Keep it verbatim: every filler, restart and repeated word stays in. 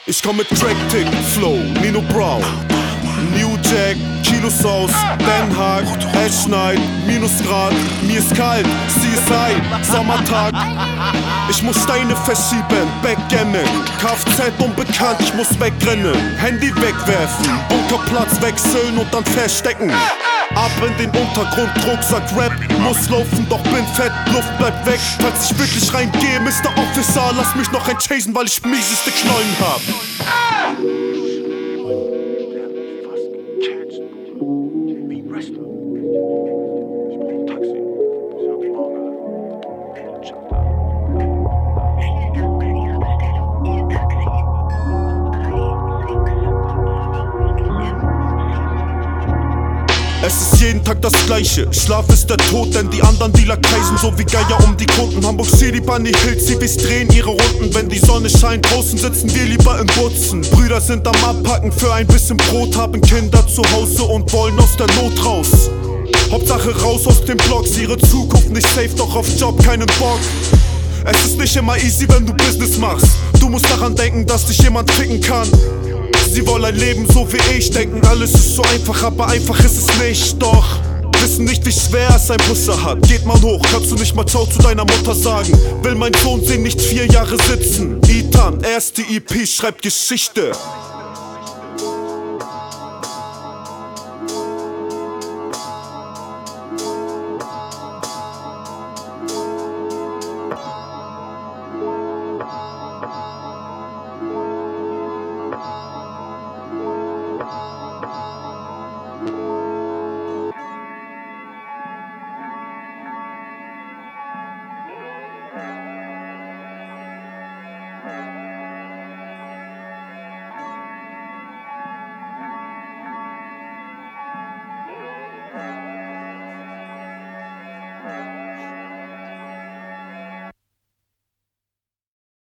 Ich komm mit Track-Tick, Flow, Nino Brown, New Jack, Kilosauce, Den Haag, Eschneid, Minusgrad, mir ist kalt, C S I, Sommertag. Ich muss Steine verschieben, Backgammon, Kfz unbekannt, ich muss wegrennen, Handy wegwerfen, Bunkerplatz wechseln und dann verstecken. Ab in den Untergrund, Rucksack, Rap, muss laufen, doch bin fett, Luft bleibt weg. Falls ich wirklich reingehe, Mister Officer, lass mich noch ein chasen, weil ich mieseste Knollen hab. Es ist jeden Tag das Gleiche, Schlaf ist der Tod, denn die anderen Dealer kreisen so wie Geier um die Kunden. Hamburg City, Bunny Hills, Civis drehen ihre Runden. Wenn die Sonne scheint, draußen sitzen wir lieber im Butzen. Brüder sind am Abpacken für ein bisschen Brot, haben Kinder zu Hause und wollen aus der Not raus. Hauptsache raus aus den Blocks, ihre Zukunft nicht safe, doch auf Job keinen Bock. Es ist nicht immer easy, wenn du Business machst. Du musst daran denken, dass dich jemand ficken kann. Sie wollen ein Leben so wie ich, denken alles ist so einfach, aber einfach ist es nicht. Doch wissen nicht, wie schwer es ein Busser hat. Geht man hoch, kannst du nicht mal Ciao zu deiner Mutter sagen. Will mein Sohn sehen, nicht vier Jahre sitzen. Ethan, erste E P, schreibt Geschichte.